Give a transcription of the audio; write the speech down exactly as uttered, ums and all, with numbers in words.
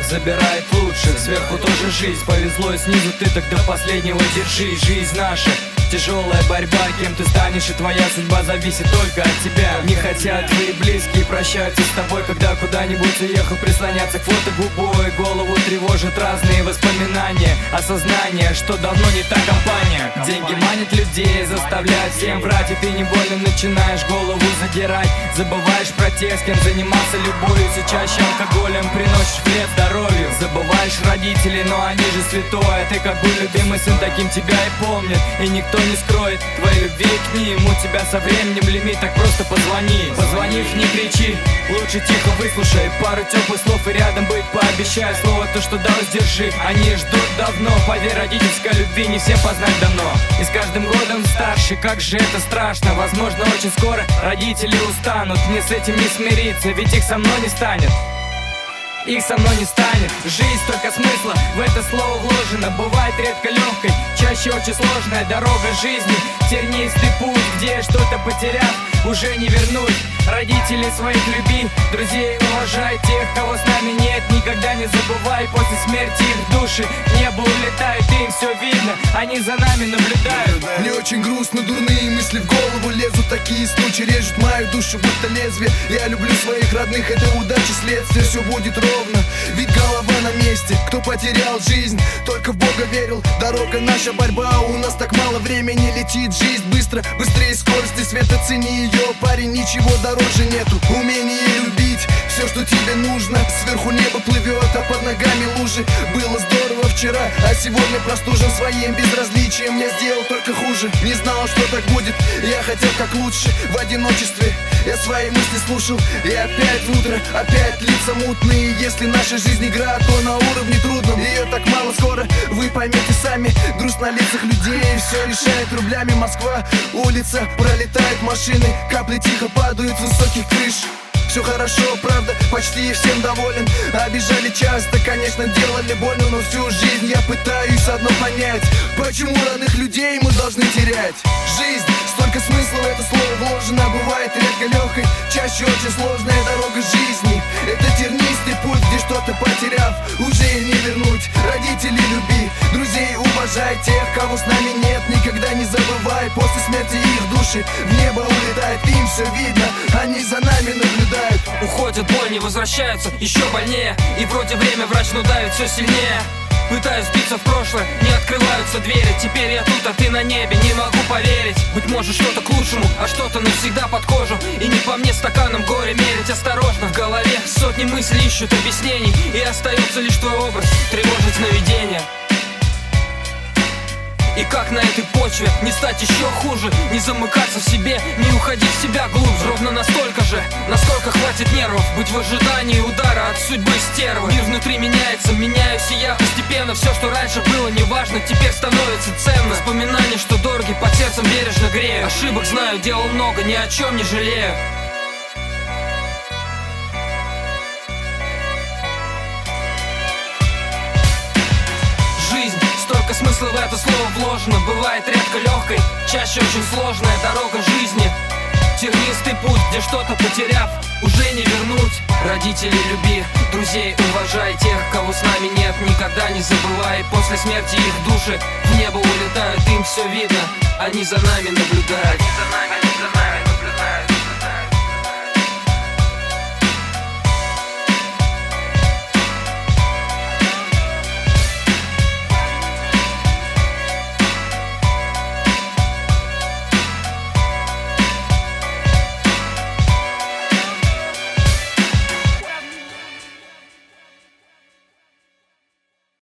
забирает лучших. Сверху тоже жизнь, повезло и снизу ты так до последнего держи. Жизнь наша, тяжелая борьба, кем ты станешь, и твоя судьба зависит только от тебя. Не хотят твои близкие прощаются с тобой, когда куда-нибудь уехал, прислоняться к фото губой. Голову тревожат разные воспоминания, осознание, что давно не та компания. Деньги манят людей, заставляют всем врать, и ты невольно начинаешь голову задирать. Забываешь про тех, с кем занимался любовью, все чаще алкоголем приносишь вред здоровью. Забываешь родителей, но они же святое. Ты как бы любимый сын, таким тебя и помнят, и никто не скроет твоей любви к ним. У тебя со временем лимит, так просто позвони. Позвонив, не кричи, лучше тихо выслушай пару теплых слов и рядом быть пообещай. Слово то, что дал, сдержи, они ждут давно. Поверь, родительской любви не всем познать дано. И с каждым годом старше, как же это страшно. Возможно, очень скоро родители устанут. Мне с этим не смириться, ведь их со мной не станет. Их со мной не станет. Жизнь столько смысла в это слово вложено. Бывает редко легкой, чаще очень сложная дорога жизни. Тернистый путь, где что-то потеряв, уже не вернуть. Родителей своих люби, друзей уважай. Тех, кого с нами нет, никогда не забывай. После смерти их души в небо улетают, им все видно, они за нами наблюдают. Мне очень грустно, дурные мысли в голову лезут. Такие случаи режут мою душу, будто лезвие. Я люблю своих родных, это удача следствие. Все будет ровно, ведь голова на месте. Кто потерял жизнь, только в Бога верил. Дорога наша борьба, у нас так мало времени. Летит жизнь быстро, быстрее скорости света. Цени ее, парень, ничего дороже нету. Умение любить, все, что тебе нужно. Сверху небо плывет, а под ногами лужи. Было здорово вчера, а сегодня простужен своим безразличием. Я сделал только хуже, не знал, что так будет. Я хотел как лучше, в одиночестве я свои мысли слушал. И опять утро, опять лица мутные. Если наша жизнь игра, то на уровне трудном. Ее так мало, скоро вы поймете сами. Грусть на лицах людей, все решает рублями Москва. Улица, пролетают машины, капли тихо падают с высоких крыш. Все хорошо, правда, почти всем доволен. Обижали часто, конечно, делали больно, но всю жизнь я пытаюсь одно понять: почему родных людей мы должны терять? Жизнь, столько смысла в это слово вложено. Бывает редко легкой, чаще очень сложная дорога жизни. Это тернистый путь, где что-то потеряв, уже и не вернуть. Родителей люби, друзей уважай. Тех, кого с нами нет, никогда не забывай. После смерти их души в небо улетает, им все видно, они за нами наблюдают. Уходят, боль не возвращаются, еще больнее. И вроде время врач, но давит все сильнее. Пытаюсь биться в прошлое, не открываются двери. Теперь я тут, а ты на небе, не могу поверить. Быть может, что-то к лучшему, а что-то навсегда под кожу. И не по мне стаканом горе мерить. Осторожно, в голове сотни мыслей ищут объяснений. И остается лишь твой образ, тревожить сновидения. И как на этой почве не стать еще хуже? Не замыкаться в себе, не уходить в себя глубже. Ровно настолько же, насколько хватит нервов быть в ожидании удара от судьбы стервы. Мир внутри меняется, меняюсь и я постепенно. Все, что раньше было неважно, теперь становится ценно. Воспоминания, что дороги, под сердцем бережно грею. Ошибок знаю, делал много, ни о чем не жалею. Столько смысла в это слово вложено. Бывает редко легкой, чаще очень сложная дорога жизни. Тернистый путь, где что-то потеряв, уже не вернуть. Родителей люби, друзей уважай. Тех, кого с нами нет, никогда не забывай. После смерти их души в небо улетают, им все видно, они за нами наблюдают. Они за нами, они за нами.